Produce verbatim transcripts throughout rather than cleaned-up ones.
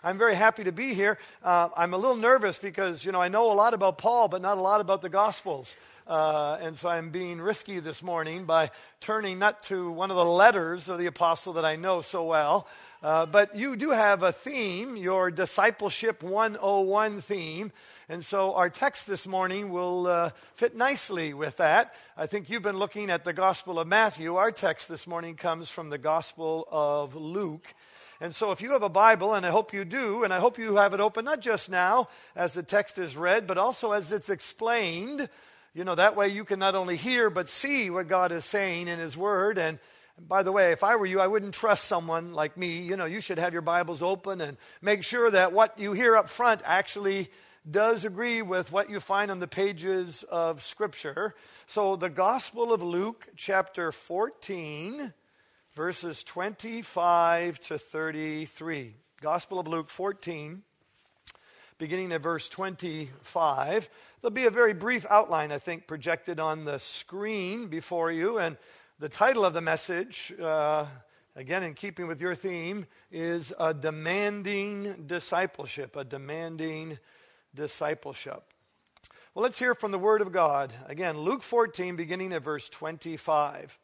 I'm very happy to be here. Uh, I'm a little nervous because, you know, I know a lot about Paul, but not a lot about the Gospels. Uh, and so I'm being risky this morning by turning not to one of the letters of the apostle that I know so well, uh, but you do have a theme, your Discipleship one oh one theme. And so our text this morning will uh, fit nicely with that. I think you've been looking at the Gospel of Matthew. Our text this morning comes from the Gospel of Luke. And so if you have a Bible, and I hope you do, and I hope you have it open not just now as the text is read, but also as it's explained. You know, that way you can not only hear but see what God is saying in His Word. And by the way, if I were you, I wouldn't trust someone like me. You know, you should have your Bibles open and make sure that what you hear up front actually does agree with what you find on the pages of Scripture. So the Gospel of Luke, chapter fourteen, verses twenty-five to thirty-three. Gospel of Luke fourteen, beginning at verse twenty-five. There'll be a very brief outline, I think, projected on the screen before you. And the title of the message, uh, again, in keeping with your theme, is A Demanding Discipleship. A Demanding Discipleship. Well, let's hear from the Word of God. Again, Luke fourteen, beginning at verse twenty-five.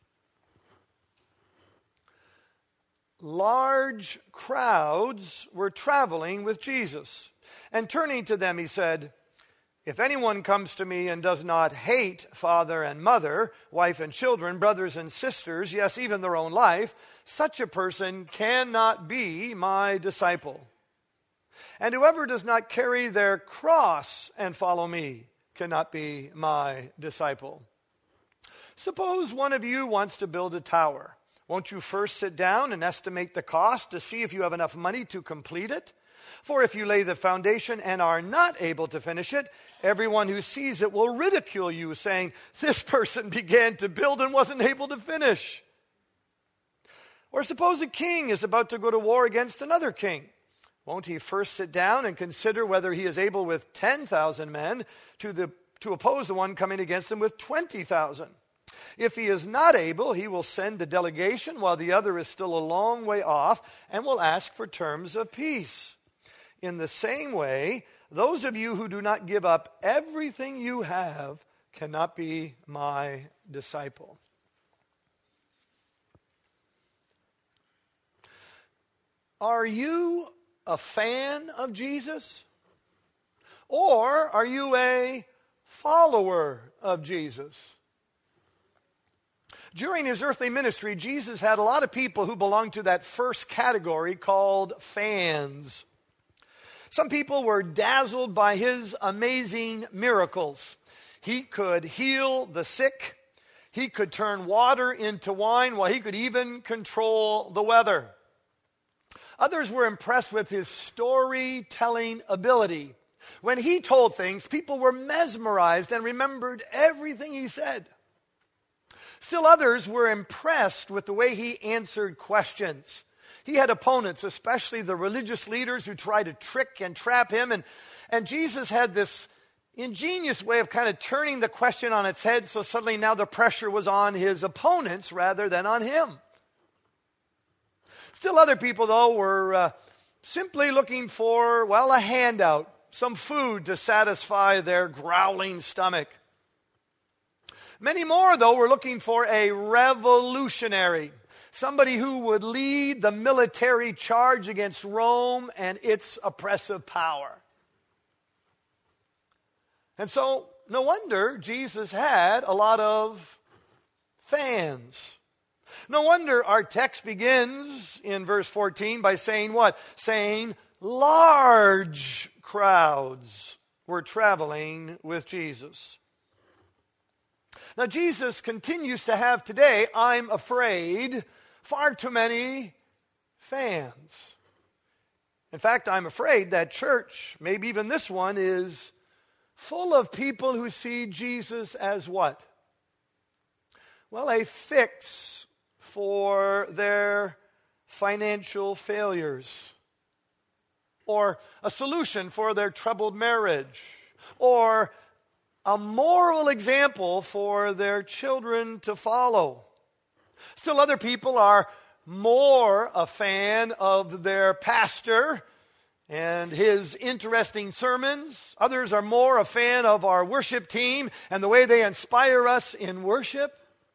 Large crowds were traveling with Jesus, and turning to them, he said, "If anyone comes to me and does not hate father and mother, wife and children, brothers and sisters, yes, even their own life, such a person cannot be my disciple. And whoever does not carry their cross and follow me cannot be my disciple. Suppose one of you wants to build a tower. Won't you first sit down and estimate the cost to see if you have enough money to complete it? For if you lay the foundation and are not able to finish it, everyone who sees it will ridicule you, saying, 'This person began to build and wasn't able to finish.' Or suppose a king is about to go to war against another king. Won't he first sit down and consider whether he is able with ten thousand men to, the, to oppose the one coming against him with twenty thousand? If he is not able, he will send a delegation while the other is still a long way off and will ask for terms of peace. In the same way, those of you who do not give up everything you have cannot be my disciple." Are you a fan of Jesus? Or are you a follower of Jesus? During his earthly ministry, Jesus had a lot of people who belonged to that first category called fans. Some people were dazzled by his amazing miracles. He could heal the sick. He could turn water into wine. Well, he could even control the weather. Others were impressed with his storytelling ability. When he told things, people were mesmerized and remembered everything he said. Still others were impressed with the way he answered questions. He had opponents, especially the religious leaders who tried to trick and trap him. And, and Jesus had this ingenious way of kind of turning the question on its head, so suddenly now the pressure was on his opponents rather than on him. Still other people, though, were uh, simply looking for, well, a handout, some food to satisfy their growling stomach. Many more, though, were looking for a revolutionary, somebody who would lead the military charge against Rome and its oppressive power. And so, no wonder Jesus had a lot of fans. No wonder our text begins in verse fourteen by saying what? Saying large crowds were traveling with Jesus. Now, Jesus continues to have today, I'm afraid, far too many fans. In fact, I'm afraid that church, maybe even this one, is full of people who see Jesus as what? Well, a fix for their financial failures, or a solution for their troubled marriage, or a moral example for their children to follow. Still other people are more a fan of their pastor and his interesting sermons. Others are more a fan of our worship team and the way they inspire us in worship.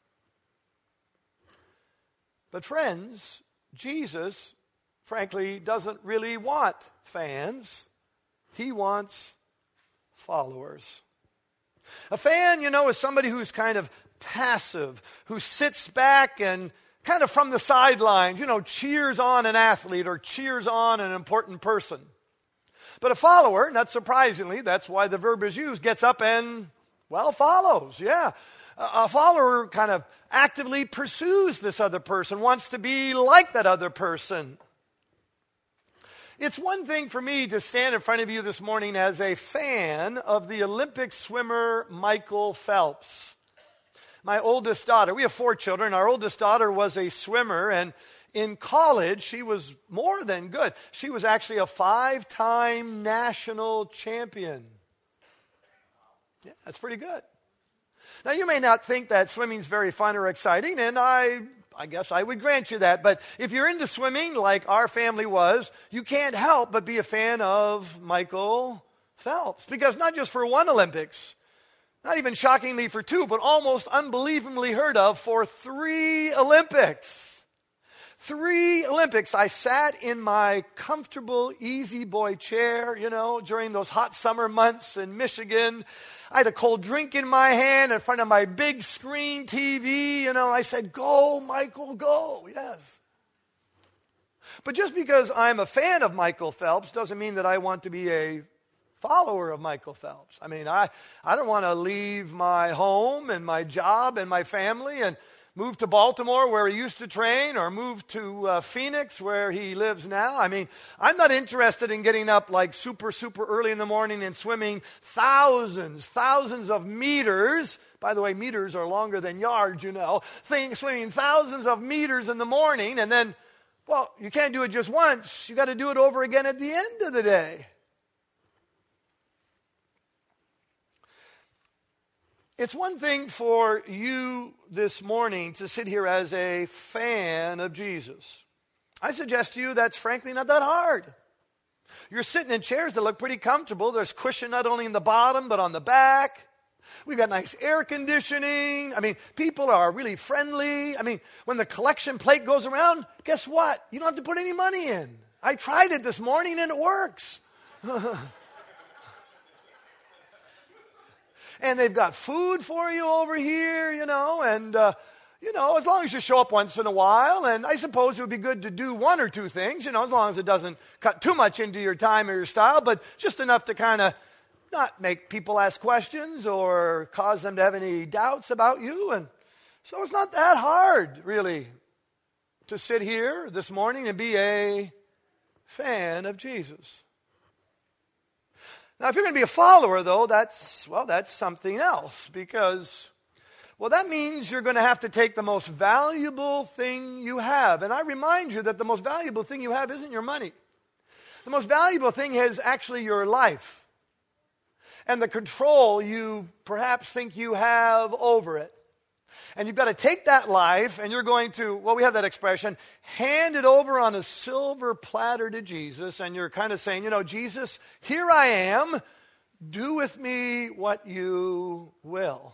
But friends, Jesus, frankly, doesn't really want fans. He wants followers. A fan, you know, is somebody who's kind of passive, who sits back and kind of from the sidelines, you know, cheers on an athlete or cheers on an important person. But a follower, not surprisingly, that's why the verb is used, gets up and, well, follows, yeah. A follower kind of actively pursues this other person, wants to be like that other person. It's one thing for me to stand in front of you this morning as a fan of the Olympic swimmer Michael Phelps. My oldest daughter, we have four children, our oldest daughter was a swimmer, and in college she was more than good. She was actually a five-time national champion. Yeah, that's pretty good. Now, you may not think that swimming's very fun or exciting, and I I guess I would grant you that. But if you're into swimming, like our family was, you can't help but be a fan of Michael Phelps. Because not just for one Olympics, not even shockingly for two, but almost unbelievably heard of for three Olympics. Three Olympics. I sat in my comfortable easy boy chair, you know, during those hot summer months in Michigan. I had a cold drink in my hand in front of my big screen T V, you know. I said, go, Michael, go, yes. But just because I'm a fan of Michael Phelps doesn't mean that I want to be a follower of Michael Phelps. I mean, I, I don't want to leave my home and my job and my family and move to Baltimore where he used to train, or move to uh, Phoenix where he lives now. I mean, I'm not interested in getting up like super, super early in the morning and swimming thousands, thousands of meters. By the way, meters are longer than yards, you know. Thing, swimming thousands of meters in the morning, and then, well, you can't do it just once. You got to do it over again at the end of the day. It's one thing for you this morning to sit here as a fan of Jesus. I suggest to you that's frankly not that hard. You're sitting in chairs that look pretty comfortable. There's cushion not only in the bottom but on the back. We've got nice air conditioning. I mean, people are really friendly. I mean, when the collection plate goes around, guess what? You don't have to put any money in. I tried it this morning and it works. And they've got food for you over here, you know, and, uh, you know, as long as you show up once in a while, and I suppose it would be good to do one or two things, you know, as long as it doesn't cut too much into your time or your style, but just enough to kind of not make people ask questions or cause them to have any doubts about you. And so it's not that hard, really, to sit here this morning and be a fan of Jesus. Now, if you're going to be a follower, though, that's, well, that's something else, because, well, that means you're going to have to take the most valuable thing you have. And I remind you that the most valuable thing you have isn't your money. The most valuable thing is actually your life and the control you perhaps think you have over it. And you've got to take that life, and you're going to, well, we have that expression, hand it over on a silver platter to Jesus, and you're kind of saying, you know, Jesus, here I am, do with me what you will.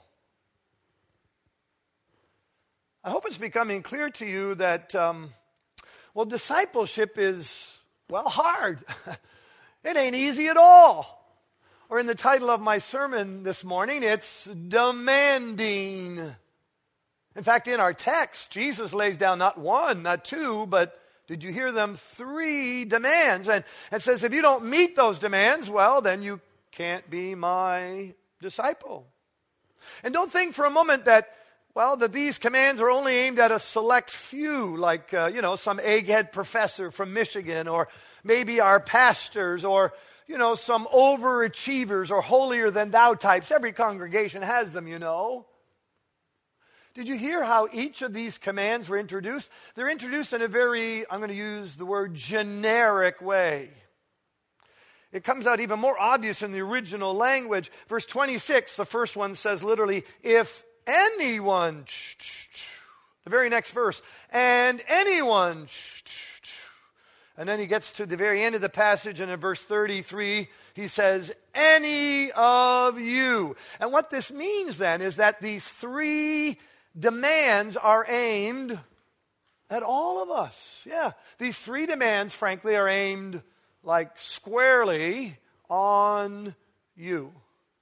I hope it's becoming clear to you that, um, well, discipleship is, well, hard. It ain't easy at all. Or in the title of my sermon this morning, it's demanding. In fact, in our text, Jesus lays down not one, not two, but did you hear them? Three demands. And it says, if you don't meet those demands, well, then you can't be my disciple. And don't think for a moment that, well, that these commands are only aimed at a select few, like, uh, you know, some egghead professor from Michigan, or maybe our pastors, or, you know, some overachievers or holier-than-thou types. Every congregation has them, you know. Did you hear how each of these commands were introduced? They're introduced in a very, I'm going to use the word generic way. It comes out even more obvious in the original language. Verse twenty-six, the first one says literally, if anyone, the very next verse, and anyone, And then he gets to the very end of the passage, and in verse thirty-three, he says, any of you. And what this means then is that these three demands are aimed at all of us. Yeah, these three demands, frankly, are aimed like squarely on you.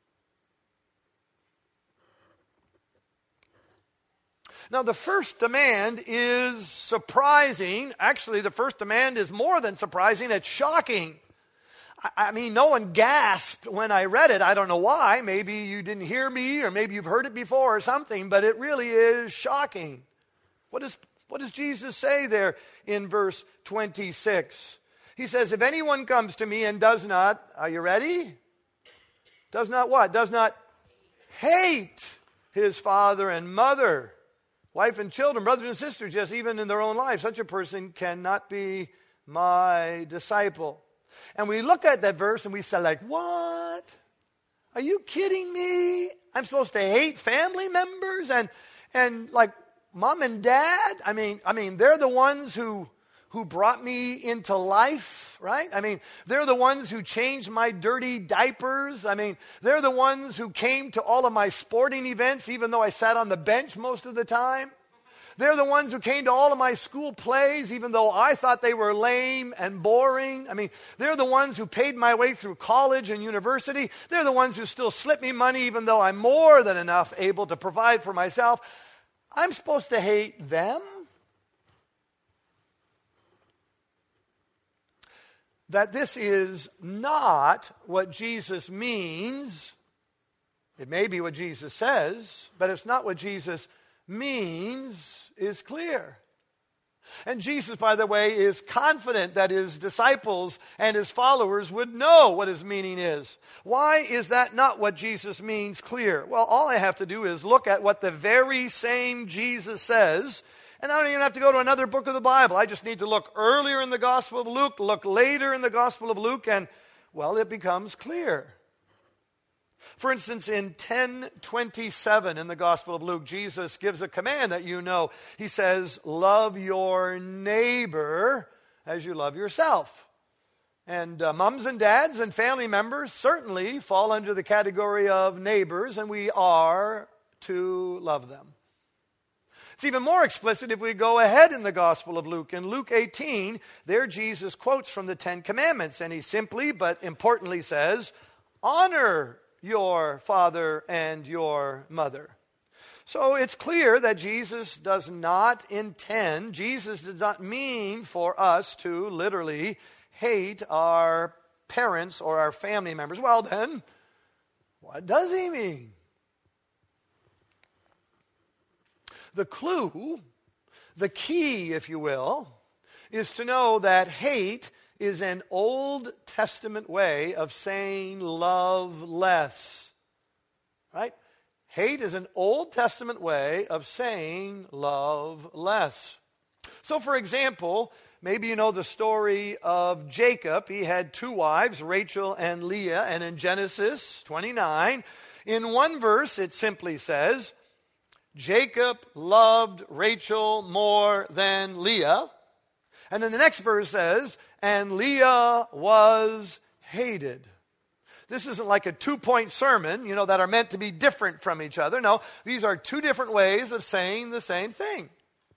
Now, the first demand is surprising. Actually, the first demand is more than surprising. It's shocking. I, I mean, no one gasped when I read it. I don't know why. Maybe you didn't hear me, or maybe you've heard it before or something, but it really is shocking. What does, what does Jesus say there in verse twenty-six? He says, if anyone comes to me and does not, are you ready? Does not what? Does not hate his father and mother, wife and children, brothers and sisters, just even in their own life, such a person cannot be my disciple. And we look at that verse and we say, like, what? Are you kidding me? I'm supposed to hate family members and and like mom and dad? I mean, I mean, they're the ones who who brought me into life, right? I mean, they're the ones who changed my dirty diapers. I mean, they're the ones who came to all of my sporting events, even though I sat on the bench most of the time. They're the ones who came to all of my school plays, even though I thought they were lame and boring. I mean, they're the ones who paid my way through college and university. They're the ones who still slip me money, even though I'm more than enough able to provide for myself. I'm supposed to hate them? That this is not what Jesus means. It may be what Jesus says, but it's not what Jesus means is clear. And Jesus, by the way, is confident that his disciples and his followers would know what his meaning is. Why is that not what Jesus means clear? Well, all I have to do is look at what the very same Jesus says, and I don't even have to go to another book of the Bible. I just need to look earlier in the Gospel of Luke, look later in the Gospel of Luke, and, well, it becomes clear. For instance, in ten twenty-seven in the Gospel of Luke, Jesus gives a command that you know. He says, love your neighbor as you love yourself. And uh, moms and dads and family members certainly fall under the category of neighbors, and we are to love them. It's even more explicit if we go ahead in the Gospel of Luke. In Luke eighteen, there Jesus quotes from the Ten Commandments, and he simply but importantly says, honor your father and your mother. So it's clear that Jesus does not intend, Jesus does not mean for us to literally hate our parents or our family members. Well then, what does he mean? The clue, the key, if you will, is to know that hate is an Old Testament way of saying love less. Right? Hate is an Old Testament way of saying love less. So, for example, maybe you know the story of Jacob. He had two wives, Rachel and Leah, and in Genesis twenty-nine, in one verse it simply says, Jacob loved Rachel more than Leah. And then the next verse says, and Leah was hated. This isn't like a two-point sermon, you know, that are meant to be different from each other. No, these are two different ways of saying the same thing.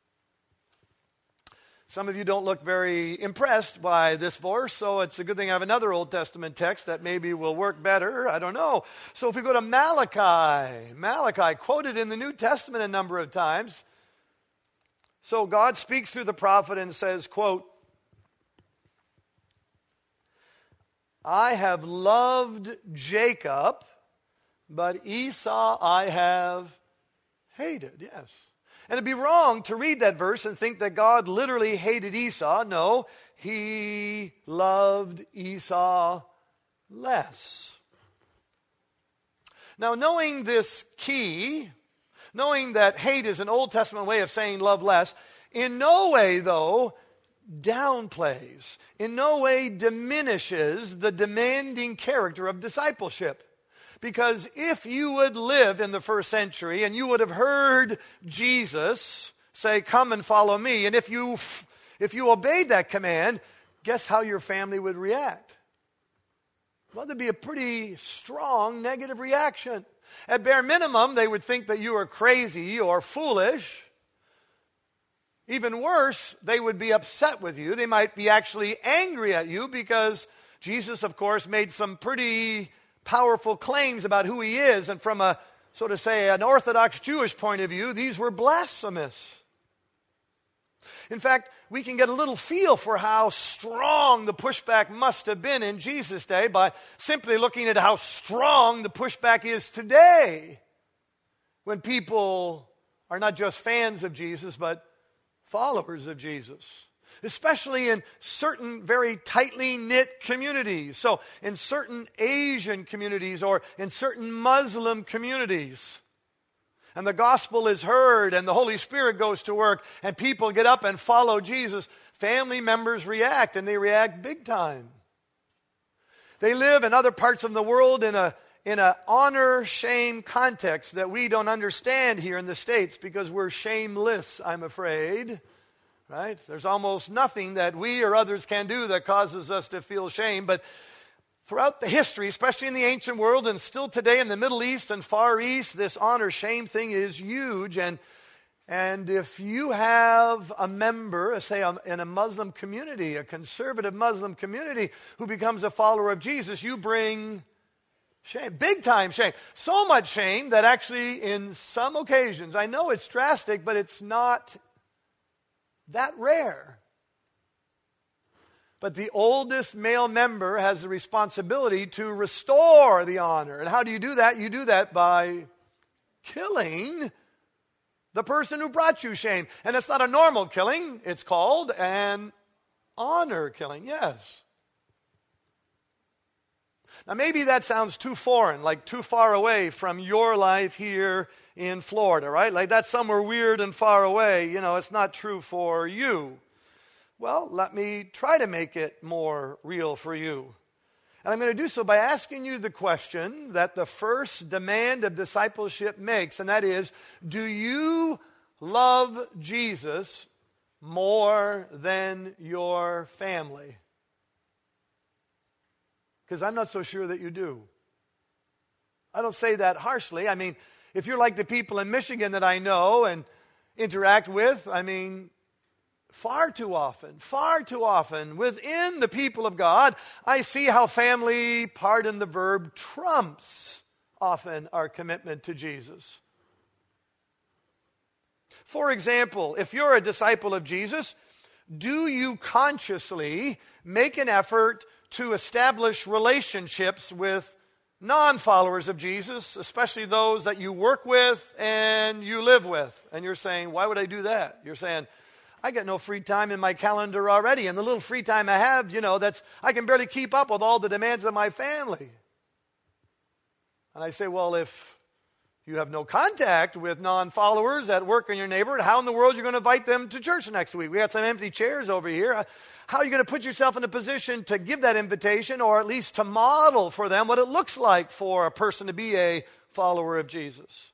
Some of you don't look very impressed by this verse, so it's a good thing I have another Old Testament text that maybe will work better. I don't know. So if we go to Malachi, Malachi, quoted in the New Testament a number of times. So God speaks through the prophet and says, quote, I have loved Jacob, but Esau I have hated. Yes. And it'd be wrong to read that verse and think that God literally hated Esau. No, he loved Esau less. Now, knowing this key, knowing that hate is an Old Testament way of saying love less, in no way, though, downplays, in no way diminishes the demanding character of discipleship. Because if you would live in the first century and you would have heard Jesus say, come and follow me, and if you if you obeyed that command, guess how your family would react? Well, there'd be a pretty strong negative reaction. At bare minimum, they would think that you are crazy or foolish. Even worse, they would be upset with you. They might be actually angry at you because Jesus, of course, made some pretty powerful claims about who he is. And from a, so to say, an Orthodox Jewish point of view, these were blasphemous. In fact, we can get a little feel for how strong the pushback must have been in Jesus' day by simply looking at how strong the pushback is today when people are not just fans of Jesus, but followers of Jesus, especially in certain very tightly knit communities. So in certain Asian communities or in certain Muslim communities. And the gospel is heard and the Holy Spirit goes to work and people get up and follow Jesus. Family members react, and they react big time. They live in other parts of the world in a in an honor-shame context that we don't understand here in the States because we're shameless, I'm afraid. Right? There's almost nothing that we or others can do that causes us to feel shame, but throughout the history, especially in the ancient world and still today in the Middle East and Far East, this honor-shame thing is huge. And, and if you have a member, say in a Muslim community, a conservative Muslim community who becomes a follower of Jesus, you bring shame, big time shame. So much shame that actually in some occasions, I know it's drastic, but it's not that rare. But the oldest male member has the responsibility to restore the honor. And how do you do that? You do that by killing the person who brought you shame. And it's not a normal killing. It's called an honor killing, yes. Now maybe that sounds too foreign, like too far away from your life here in Florida, right? Like that's somewhere weird and far away. You know, it's not true for you. Well, let me try to make it more real for you. And I'm going to do so by asking you the question that the first demand of discipleship makes, and that is, do you love Jesus more than your family? Because I'm not so sure that you do. I don't say that harshly. I mean, if you're like the people in Michigan that I know and interact with, I mean, Far too often, far too often, within the people of God, I see how family, pardon the verb, trumps often our commitment to Jesus. For example, if you're a disciple of Jesus, do you consciously make an effort to establish relationships with non-followers of Jesus, especially those that you work with and you live with? And you're saying, why would I do that? You're saying, I got no free time in my calendar already, and the little free time I have, you know, that's I can barely keep up with all the demands of my family. And I say, well, if you have no contact with non-followers at work in your neighborhood, how in the world are you going to invite them to church next week? We got some empty chairs over here. How are you going to put yourself in a position to give that invitation, or at least to model for them what it looks like for a person to be a follower of Jesus?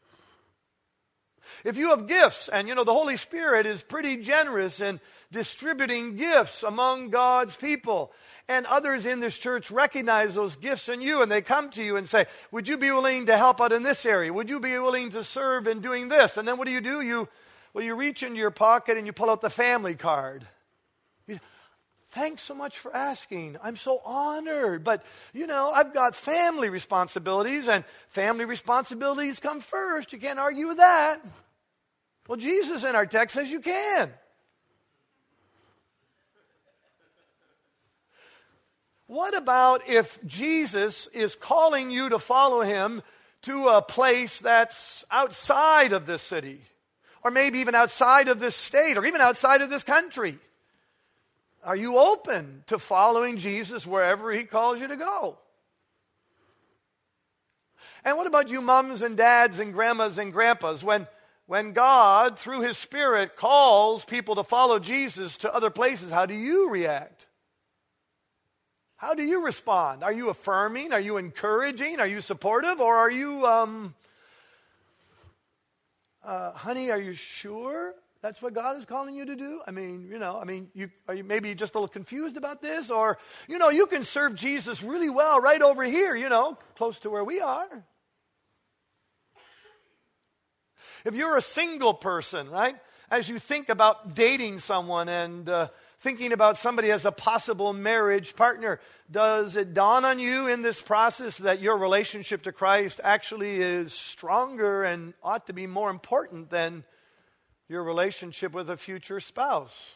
If you have gifts, and you know the Holy Spirit is pretty generous in distributing gifts among God's people, and others in this church recognize those gifts in you, and they come to you and say, would you be willing to help out in this area? Would you be willing to serve in doing this? And then what do you do? You, well, you reach into your pocket and you pull out the family card. You, Thanks so much for asking. I'm so honored. But, you know, I've got family responsibilities, and family responsibilities come first. You can't argue with that. Well, Jesus in our text says you can. What about if Jesus is calling you to follow him to a place that's outside of this city, or maybe even outside of this state, or even outside of this country? Are you open to following Jesus wherever he calls you to go? And what about you mums and dads and grandmas and grandpas? When, when God, through his Spirit, calls people to follow Jesus to other places, how do you react? How do you respond? Are you affirming? Are you encouraging? Are you supportive? Or are you, um, uh, honey, are you sure That's what God is calling you to do? I mean, you know, I mean, you, are you maybe just a little confused about this? Or, you know, you can serve Jesus really well right over here, you know, close to where we are. If you're a single person, right, as you think about dating someone and uh, thinking about somebody as a possible marriage partner, does it dawn on you in this process that your relationship to Christ actually is stronger and ought to be more important than your relationship with a future spouse?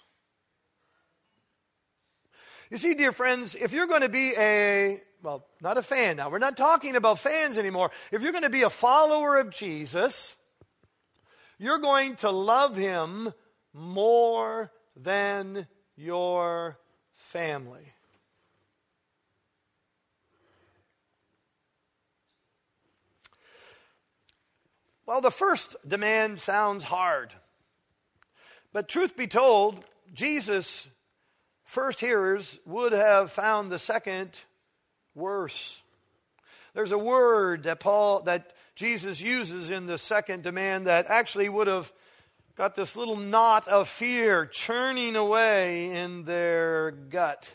You see, dear friends, if you're going to be a, well, not a fan now, we're not talking about fans anymore. If you're going to be a follower of Jesus, you're going to love him more than your family. Well, the first demand sounds hard. But truth be told, Jesus' first hearers would have found the second worse. There's a word that Paul, that Jesus uses in the second demand that actually would have got this little knot of fear churning away in their gut.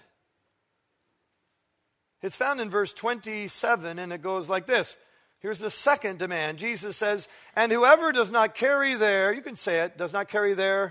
It's found in verse twenty-seven, and it goes like this. Here's the second demand. Jesus says, and whoever does not carry their, you can say it, does not carry their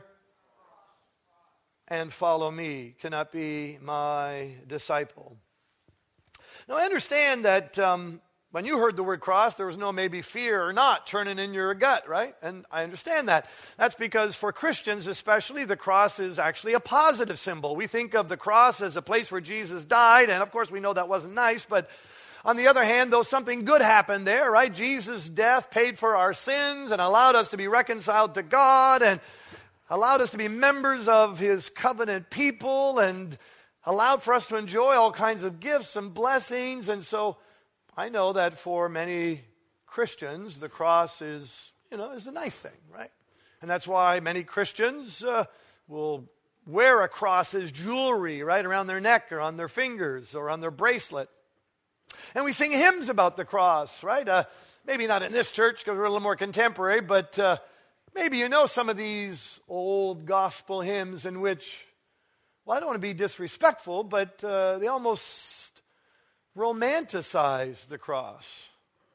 and follow me cannot be my disciple. Now I understand that um, when you heard the word cross, there was no maybe fear or not churning in your gut, right? And I understand that. That's because for Christians especially, the cross is actually a positive symbol. We think of the cross as a place where Jesus died, and of course we know that wasn't nice, but on the other hand, though, something good happened there, right? Jesus' death paid for our sins and allowed us to be reconciled to God and allowed us to be members of his covenant people and allowed for us to enjoy all kinds of gifts and blessings. And so I know that for many Christians, the cross is, you know, is a nice thing, right? And that's why many Christians uh, will wear a cross as jewelry right around their neck or on their fingers or on their bracelet. And we sing hymns about the cross, right? Uh, maybe not in this church because we're a little more contemporary, but uh, maybe you know some of these old gospel hymns in which, well, I don't want to be disrespectful, but uh, they almost romanticize the cross.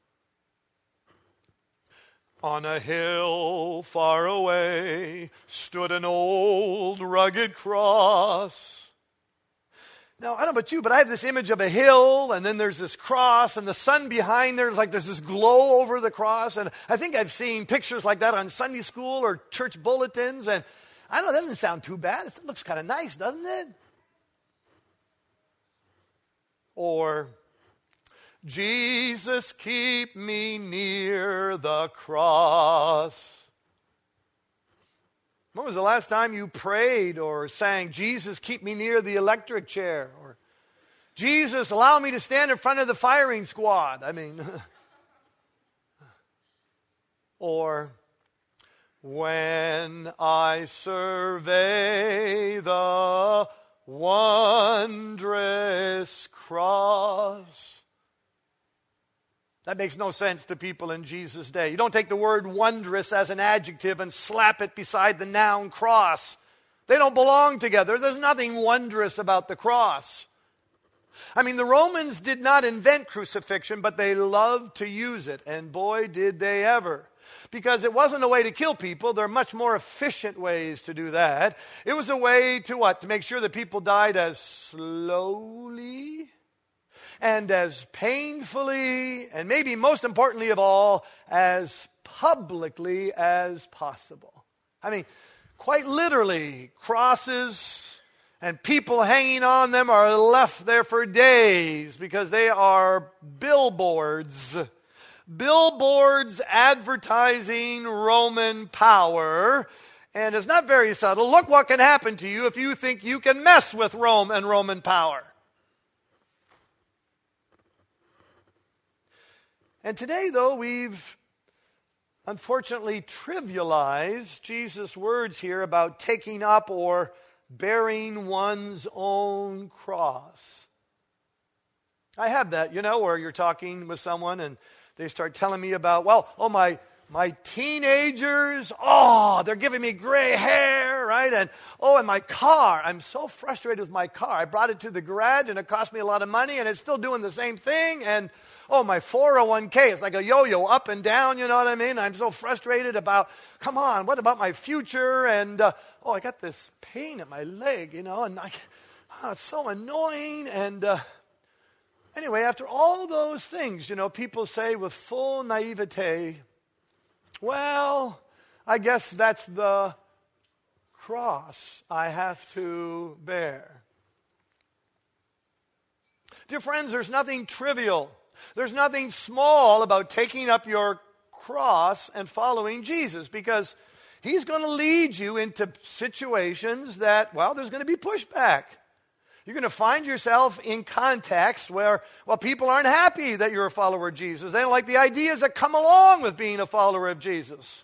On a hill far away stood an old rugged cross. Now, I don't know about you, but I have this image of a hill, and then there's this cross, and the sun behind there is like there's this glow over the cross. And I think I've seen pictures like that on Sunday school or church bulletins, and I don't know, it doesn't sound too bad. It looks kind of nice, doesn't it? Or, Jesus, keep me near the cross. When was the last time you prayed or sang, Jesus, keep me near the electric chair? Or, Jesus, allow me to stand in front of the firing squad? I mean, or, when I survey the wondrous cross. That makes no sense to people in Jesus' day. You don't take the word wondrous as an adjective and slap it beside the noun cross. They don't belong together. There's nothing wondrous about the cross. I mean, the Romans did not invent crucifixion, but they loved to use it. And boy, did they ever. Because it wasn't a way to kill people. There are much more efficient ways to do that. It was a way to what? To make sure that people died as slowly and as painfully, and maybe most importantly of all, as publicly as possible. I mean, quite literally, crosses and people hanging on them are left there for days because they are billboards. Billboards advertising Roman power. And it's not very subtle. Look what can happen to you if you think you can mess with Rome and Roman power. And today, though, we've unfortunately trivialized Jesus' words here about taking up or bearing one's own cross. I have that, you know, where you're talking with someone and they start telling me about, well, oh, my, My teenagers, oh, they're giving me gray hair, right? And, oh, and my car, I'm so frustrated with my car. I brought it to the garage, and it cost me a lot of money, and it's still doing the same thing. And, oh, my four oh one k, it's like a yo-yo, up and down, you know what I mean? I'm so frustrated about, come on, what about my future? And, uh, oh, I got this pain in my leg, you know, and I, oh, it's so annoying. And uh, anyway, after all those things, you know, people say with full naivete, well, I guess that's the cross I have to bear. Dear friends, there's nothing trivial. There's nothing small about taking up your cross and following Jesus, because he's going to lead you into situations that, well, there's going to be pushback. You're going to find yourself in contexts where, well, people aren't happy that you're a follower of Jesus. They don't like the ideas that come along with being a follower of Jesus.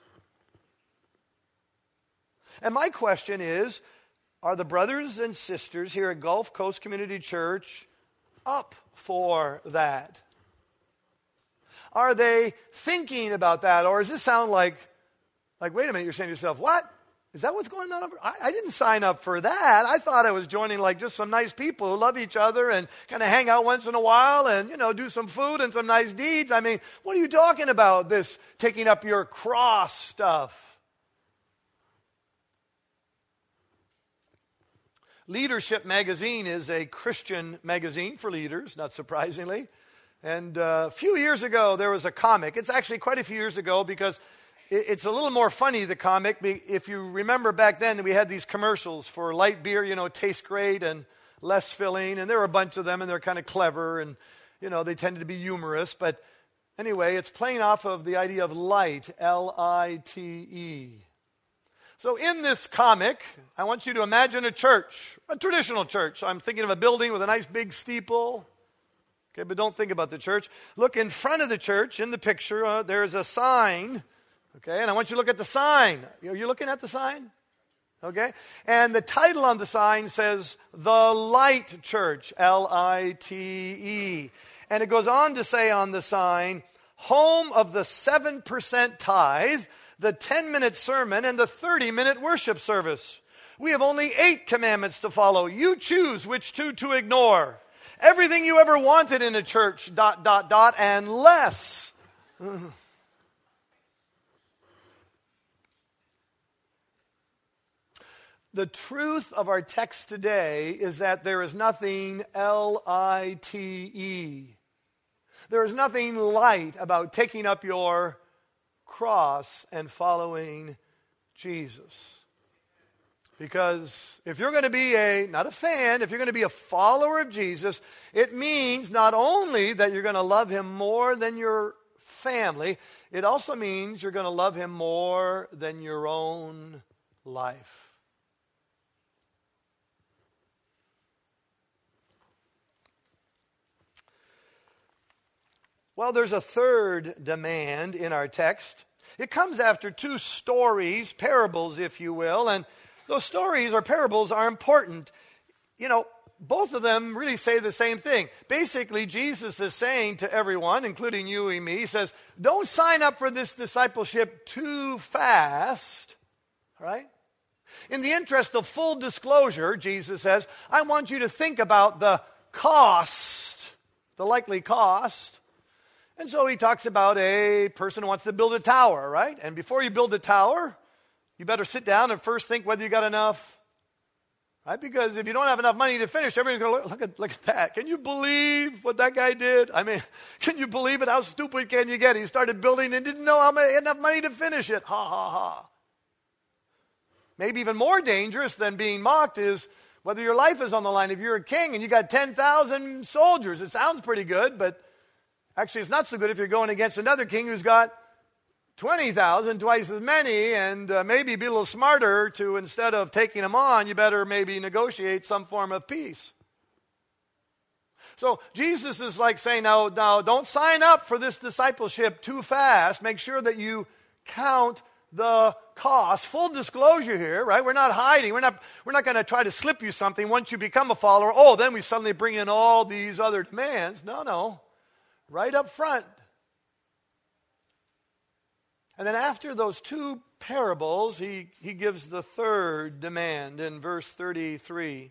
And my question is, are the brothers and sisters here at Gulf Coast Community Church up for that? Are they thinking about that? Or does this sound like, like, wait a minute, you're saying to yourself, what? Is that what's going on? Over? I, I didn't sign up for that. I thought I was joining like just some nice people who love each other and kind of hang out once in a while and, you know, do some food and some nice deeds. I mean, what are you talking about, this taking up your cross stuff? Leadership Magazine is a Christian magazine for leaders, not surprisingly. And uh, a few years ago, there was a comic. It's actually quite a few years ago, because it's a little more funny, the comic. If you remember back then, we had these commercials for light beer, you know, tastes great and less filling. And there were a bunch of them, and they're kind of clever, and, you know, they tended to be humorous. But anyway, it's playing off of the idea of light, L I T E. So in this comic, I want you to imagine a church, a traditional church. So I'm thinking of a building with a nice big steeple. Okay, but don't think about the church. Look in front of the church, in the picture, uh, there's a sign. Okay, and I want you to look at the sign. Are you looking at the sign? Okay, and the title on the sign says, The Light Church, L I T E. And it goes on to say on the sign, home of the seven percent tithe, the ten-minute sermon, and the thirty-minute worship service. We have only eight commandments to follow. You choose which two to ignore. Everything you ever wanted in a church, dot, dot, dot, and less. The truth of our text today is that there is nothing L I T E. There is nothing light about taking up your cross and following Jesus. Because if you're going to be a, not a fan, if you're going to be a follower of Jesus, it means not only that you're going to love him more than your family, it also means you're going to love him more than your own life. Well, there's a third demand in our text. It comes after two stories, parables, if you will, and those stories or parables are important. You know, both of them really say the same thing. Basically, Jesus is saying to everyone, including you and me, he says, don't sign up for this discipleship too fast, right? In the interest of full disclosure, Jesus says, I want you to think about the cost, the likely cost. And so he talks about a person who wants to build a tower, right? And before you build a tower, you better sit down and first think whether you got enough, right? Because if you don't have enough money to finish, everybody's going to look, look at, look at that. Can you believe what that guy did? I mean, can you believe it? How stupid can you get? He started building and didn't know how many, enough money to finish it. Ha, ha, ha. Maybe even more dangerous than being mocked is whether your life is on the line. If you're a king and you got ten thousand soldiers, it sounds pretty good, but actually it's not so good if you're going against another king who's got twenty thousand, twice as many, and uh, maybe be a little smarter to, instead of taking them on, you better maybe negotiate some form of peace. So Jesus is like saying, now, now don't sign up for this discipleship too fast. Make sure that you count the cost. Full disclosure here, right? We're not hiding. We're not, we're not going to try to slip you something once you become a follower. Oh, then we suddenly bring in all these other demands. No, no. Right up front. And then after those two parables, he, he gives the third demand in verse thirty-three.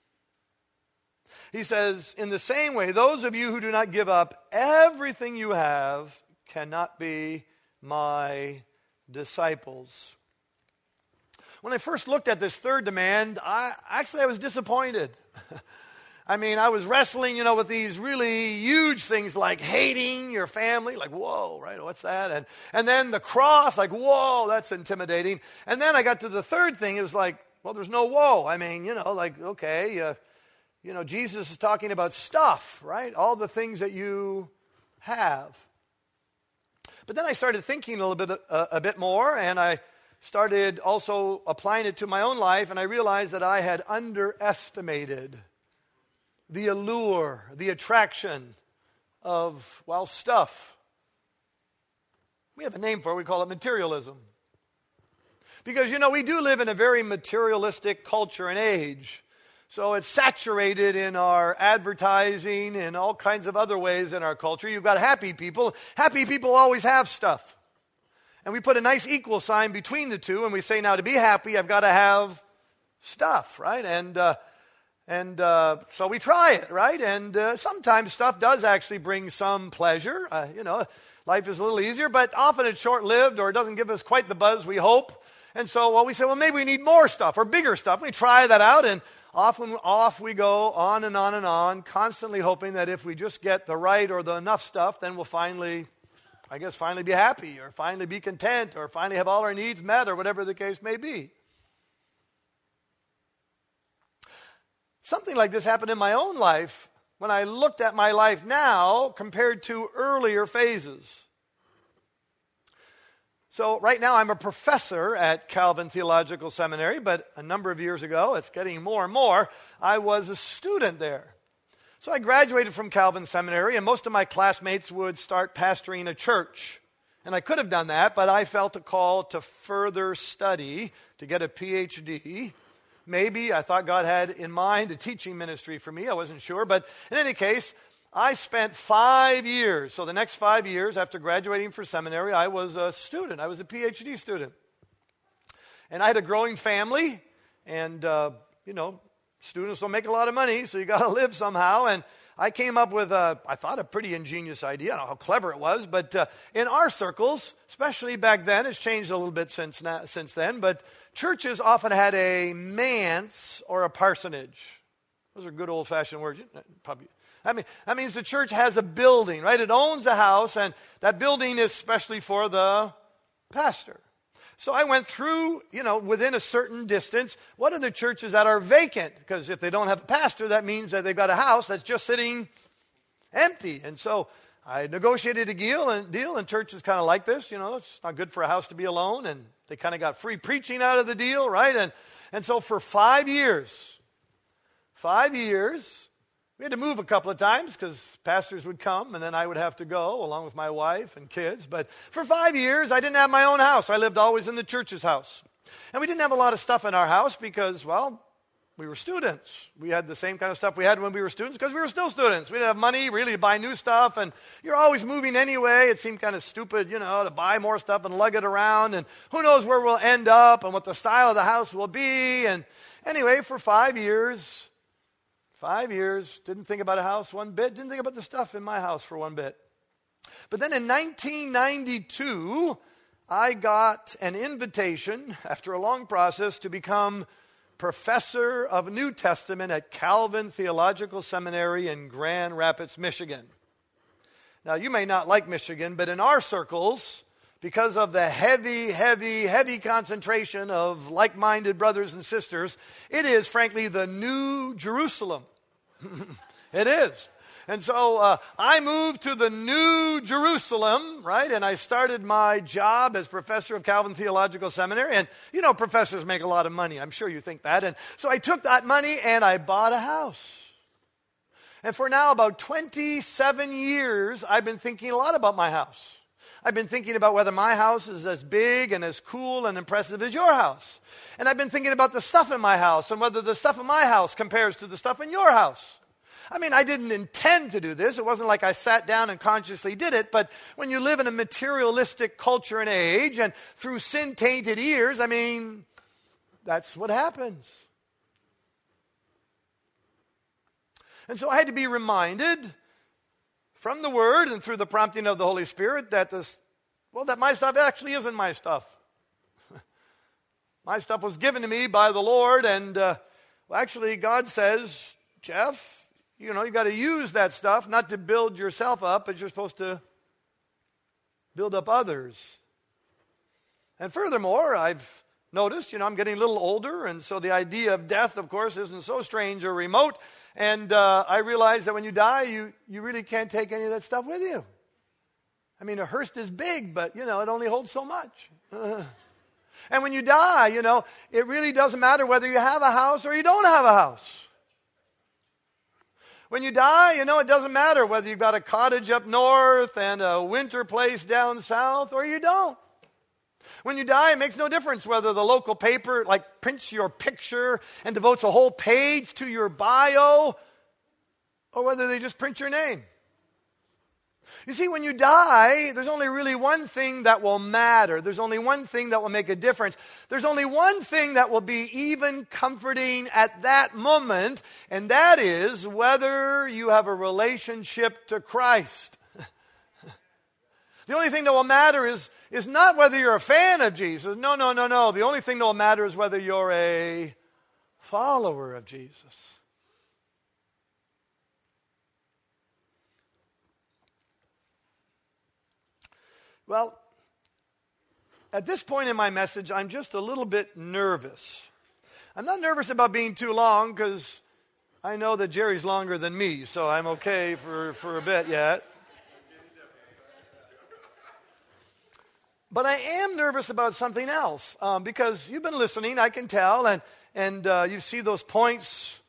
He says, in the same way, those of you who do not give up everything you have cannot be my disciples. When I first looked at this third demand, I actually I was disappointed. I mean, I was wrestling, you know, with these really huge things like hating your family, like, whoa, right, what's that? And and then the cross, like, whoa, that's intimidating. And then I got to the third thing, it was like, well, there's no whoa. I mean, you know, like, okay, uh, you know, Jesus is talking about stuff, right? All the things that you have. But then I started thinking a little bit, uh, a bit more, and I started also applying it to my own life, and I realized that I had underestimated the allure, the attraction of, well, stuff. We have a name for it. We call it materialism. Because, you know, we do live in a very materialistic culture and age. So it's saturated in our advertising and all kinds of other ways in our culture. You've got happy people. Happy people always have stuff. And we put a nice equal sign between the two, and we say, now, to be happy, I've got to have stuff, right? And uh, and uh, so we try it, right? And uh, sometimes stuff does actually bring some pleasure. Uh, you know, life is a little easier, but often it's short-lived, or it doesn't give us quite the buzz we hope. And so, well, we say, well, maybe we need more stuff or bigger stuff. We try that out, and often off we go, on and on and on, constantly hoping that if we just get the right or the enough stuff, then we'll finally, I guess, finally be happy, or finally be content, or finally have all our needs met, or whatever the case may be. Something like this happened in my own life when I looked at my life now compared to earlier phases. So right now I'm a professor at Calvin Theological Seminary, but a number of years ago, it's getting more and more, I was a student there. So I graduated from Calvin Seminary, and most of my classmates would start pastoring a church. And I could have done that, but I felt a call to further study, to get a P H D. Maybe I thought God had in mind a teaching ministry for me. I wasn't sure. But in any case, I spent five years. So the next five years after graduating from seminary, I was a student. I was a P H D student. And I had a growing family. And, uh, you know, students don't make a lot of money, so you got to live somehow. And I came up with, a, I thought, a pretty ingenious idea. I don't know how clever it was. But uh, in our circles, especially back then, it's changed a little bit since na- since then, but churches often had a manse or a parsonage. Those are good old-fashioned words. Probably. I mean, that means the church has a building, right? It owns a house, and that building is especially for the pastor. So I went through, you know, within a certain distance, what are the churches that are vacant? Because if they don't have a pastor, that means that they've got a house that's just sitting empty. And so I negotiated a deal, and, deal, and churches kind of like this. You know, it's not good for a house to be alone, and they kind of got free preaching out of the deal, right? And, and so for five years, five years, we had to move a couple of times because pastors would come and then I would have to go along with my wife and kids. But for five years, I didn't have my own house. I lived always in the church's house. And we didn't have a lot of stuff in our house because, well, we were students. We had the same kind of stuff we had when we were students because we were still students. We didn't have money really to buy new stuff, and you're always moving anyway. It seemed kind of stupid, you know, to buy more stuff and lug it around, and who knows where we'll end up and what the style of the house will be. And anyway, for five years... Five years, didn't think about a house one bit, didn't think about the stuff in my house for one bit. But then in nineteen ninety-two, I got an invitation, after a long process, to become professor of New Testament at Calvin Theological Seminary in Grand Rapids, Michigan. Now, you may not like Michigan, but in our circles, because of the heavy, heavy, heavy concentration of like-minded brothers and sisters, it is, frankly, the New Jerusalem. It is. And so uh, I moved to the New Jerusalem, right? And I started my job as professor of Calvin Theological Seminary. And, you know, professors make a lot of money. I'm sure you think that. And so I took that money and I bought a house. And for now about twenty-seven years, I've been thinking a lot about my house. I've been thinking about whether my house is as big and as cool and impressive as your house. And I've been thinking about the stuff in my house and whether the stuff in my house compares to the stuff in your house. I mean, I didn't intend to do this. It wasn't like I sat down and consciously did it. But when you live in a materialistic culture and age and through sin-tainted ears, I mean, that's what happens. And so I had to be reminded from the Word and through the prompting of the Holy Spirit that this, well, that my stuff actually isn't my stuff. My stuff was given to me by the Lord, and uh, well, actually God says, Jeff, you know, you got to use that stuff not to build yourself up, but you're supposed to build up others. And furthermore, I've noticed, you know, I'm getting a little older, and so the idea of death, of course, isn't so strange or remote. And uh, I realize that when you die, you, you really can't take any of that stuff with you. I mean, a hearse is big, but, you know, it only holds so much. Uh, and when you die, you know, it really doesn't matter whether you have a house or you don't have a house. When you die, you know, it doesn't matter whether you've got a cottage up north and a winter place down south or you don't. When you die, it makes no difference whether the local paper like prints your picture and devotes a whole page to your bio or whether they just print your name. You see, when you die, there's only really one thing that will matter. There's only one thing that will make a difference. There's only one thing that will be even comforting at that moment, and that is whether you have a relationship to Christ. The only thing that will matter is, is not whether you're a fan of Jesus. No, no, no, no. The only thing that will matter is whether you're a follower of Jesus. Well, at this point in my message, I'm just a little bit nervous. I'm not nervous about being too long because I know that Jerry's longer than me, so I'm okay for, for a bit yet. But I am nervous about something else um, because you've been listening, I can tell, and, and uh, you see those points.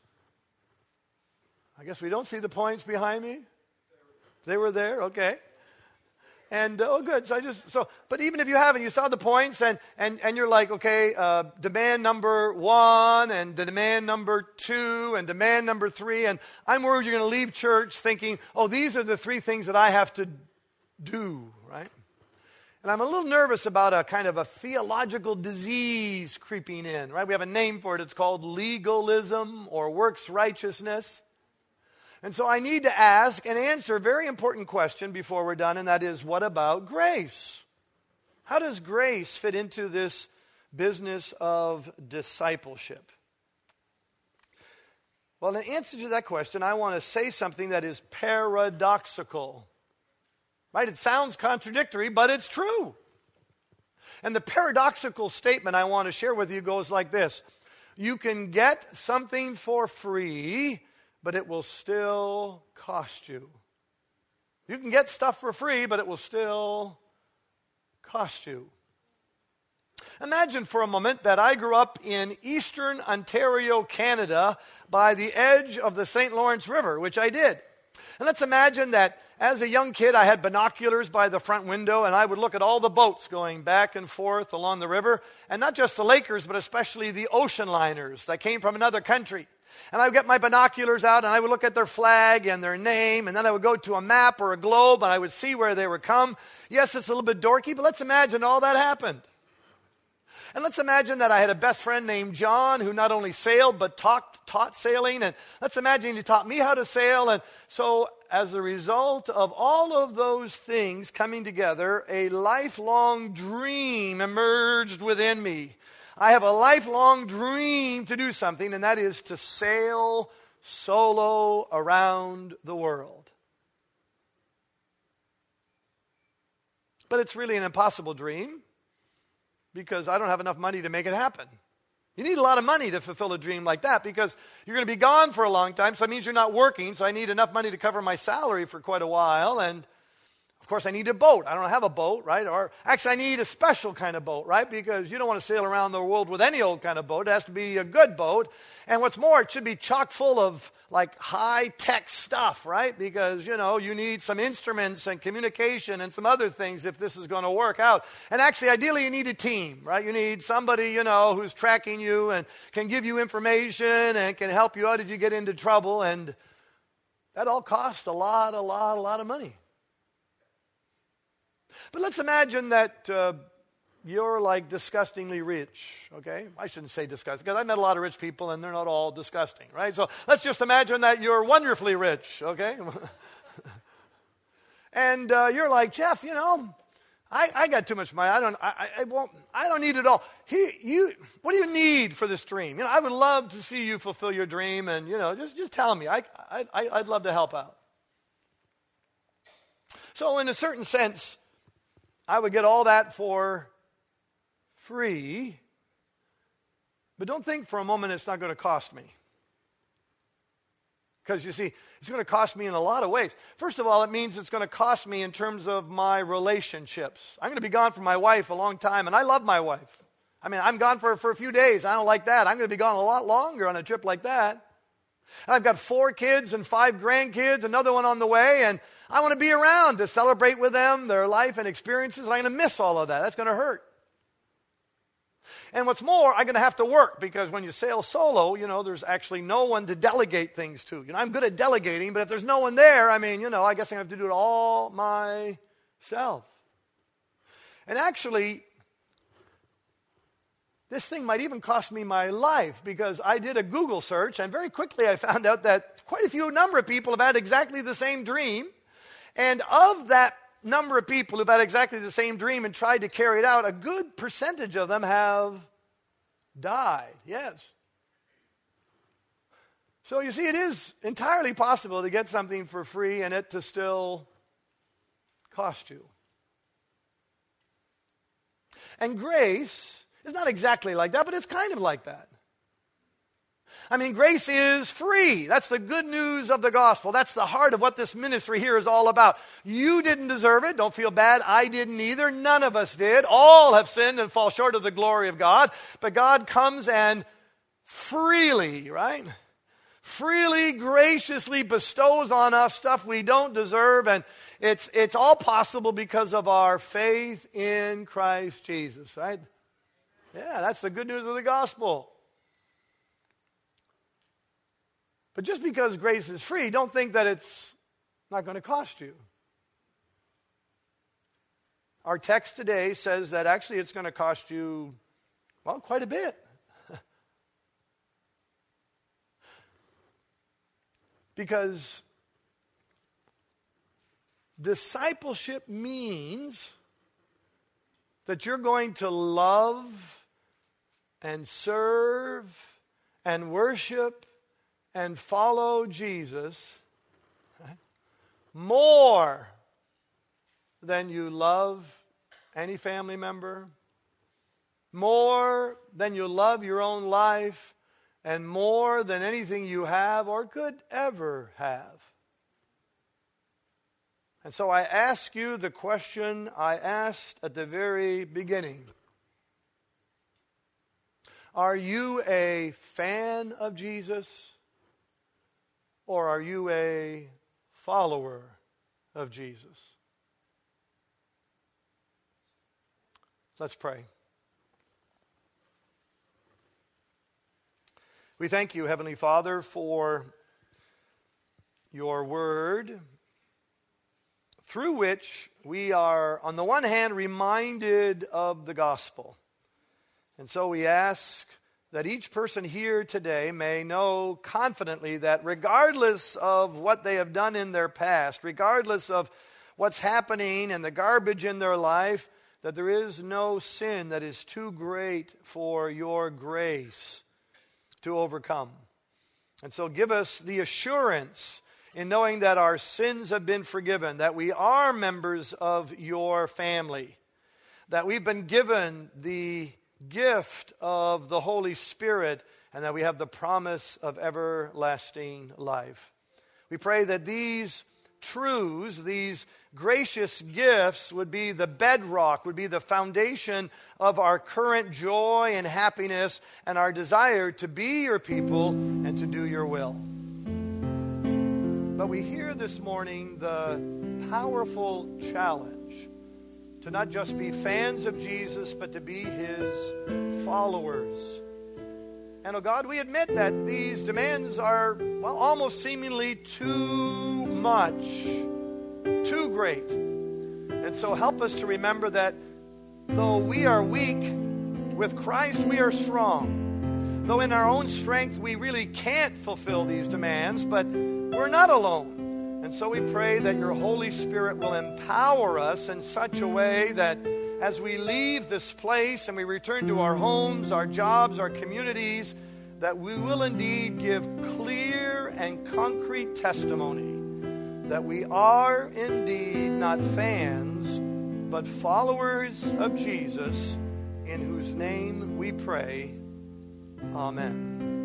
I guess we don't see the points behind me. They were there, okay. And, uh, oh, good. So I just, so, but even if you haven't, you saw the points and, and, and you're like, okay, uh, demand number one and the demand number two and demand number three. And I'm worried you're going to leave church thinking, oh, these are the three things that I have to do, right? And I'm a little nervous about a kind of a theological disease creeping in, right? We have a name for it. It's called legalism or works righteousness. And so I need to ask and answer a very important question before we're done, and that is, what about grace? How does grace fit into this business of discipleship? Well, in answer to that question, I want to say something that is paradoxical. Right? It sounds contradictory, but it's true. And the paradoxical statement I want to share with you goes like this. You can get something for free, but it will still cost you. You can get stuff for free, but it will still cost you. Imagine for a moment that I grew up in eastern Ontario, Canada, by the edge of the Saint Lawrence River, which I did. And let's imagine that as a young kid, I had binoculars by the front window, and I would look at all the boats going back and forth along the river, and not just the Lakers, but especially the ocean liners that came from another country. And I would get my binoculars out, and I would look at their flag and their name, and then I would go to a map or a globe, and I would see where they were come. Yes, it's a little bit dorky, but let's imagine all that happened. And let's imagine that I had a best friend named John who not only sailed but taught, taught sailing. And let's imagine he taught me how to sail. And so as a result of all of those things coming together, a lifelong dream emerged within me. I have a lifelong dream to do something, and that is to sail solo around the world. But it's really an impossible dream, because I don't have enough money to make it happen. You need a lot of money to fulfill a dream like that because you're going to be gone for a long time, so that means you're not working, so I need enough money to cover my salary for quite a while, and of course I need a boat. I don't have a boat, right? Or actually I need a special kind of boat, right? Because you don't want to sail around the world with any old kind of boat. It has to be a good boat. And what's more, it should be chock full of like high-tech stuff, right? Because, you know, you need some instruments and communication and some other things if this is going to work out. And actually, ideally, you need a team, right? You need somebody, you know, who's tracking you and can give you information and can help you out if you get into trouble. And That all cost a lot, a lot, a lot of money. But let's imagine that uh, you're like disgustingly rich, okay? I shouldn't say disgusting, because I've met a lot of rich people and they're not all disgusting, right? So let's just imagine that you're wonderfully rich, okay? and uh, you're like, Jeff, you know, I, I got too much money. I don't, I, I won't, I don't need it all. He, you, what do you need for this dream? You know, I would love to see you fulfill your dream, and you know, just, just tell me. I, I, I'd love to help out. So, in a certain sense, I would get all that for free, but don't think for a moment it's not going to cost me. Because you see, it's going to cost me in a lot of ways. First of all, it means it's going to cost me in terms of my relationships. I'm going to be gone from my wife a long time, and I love my wife. I mean, I'm gone for, for a few days. I don't like that. I'm going to be gone a lot longer on a trip like that. And I've got four kids and five grandkids, another one on the way, and I want to be around to celebrate with them, their life and experiences. I'm going to miss all of that. That's going to hurt. And what's more, I'm going to have to work, because when you sail solo, you know, there's actually no one to delegate things to. You know, I'm good at delegating, but if there's no one there, I mean, you know, I guess I'm going to have to do it all myself. And actually, this thing might even cost me my life, because I did a Google search, and very quickly I found out that quite a few number of people have had exactly the same dream. And of that number of people who've had exactly the same dream and tried to carry it out, a good percentage of them have died. Yes. So you see, it is entirely possible to get something for free and it to still cost you. And grace is not exactly like that, but it's kind of like that. I mean, grace is free. That's the good news of the gospel. That's the heart of what this ministry here is all about. You didn't deserve it. Don't feel bad. I didn't either. None of us did. All have sinned and fall short of the glory of God. But God comes and freely, right? Freely, graciously bestows on us stuff we don't deserve. And it's, it's all possible because of our faith in Christ Jesus, right? Yeah, that's the good news of the gospel. But just because grace is free, don't think that it's not going to cost you. Our text today says that actually it's going to cost you, well, quite a bit. Because discipleship means that you're going to love and serve and worship and follow Jesus more than you love any family member, more than you love your own life, and more than anything you have or could ever have. And so I ask you the question I asked at the very beginning. Are you a fan of Jesus? Or are you a follower of Jesus? Let's pray. We thank you, Heavenly Father, for your word, through which we are, on the one hand, reminded of the gospel. And so we ask that each person here today may know confidently that regardless of what they have done in their past, regardless of what's happening and the garbage in their life, that there is no sin that is too great for your grace to overcome. And so give us the assurance in knowing that our sins have been forgiven, that we are members of your family, that we've been given the gift of the Holy Spirit, and that we have the promise of everlasting life. We pray that these truths, these gracious gifts would be the bedrock, would be the foundation of our current joy and happiness and our desire to be your people and to do your will. But we hear this morning the powerful challenge to not just be fans of Jesus, but to be his followers. And, oh God, we admit that these demands are, well, almost seemingly too much, too great. And so help us to remember that though we are weak, with Christ we are strong. Though in our own strength we really can't fulfill these demands, but we're not alone. And so we pray that your Holy Spirit will empower us in such a way that as we leave this place and we return to our homes, our jobs, our communities, that we will indeed give clear and concrete testimony that we are indeed not fans, but followers of Jesus, in whose name we pray. Amen.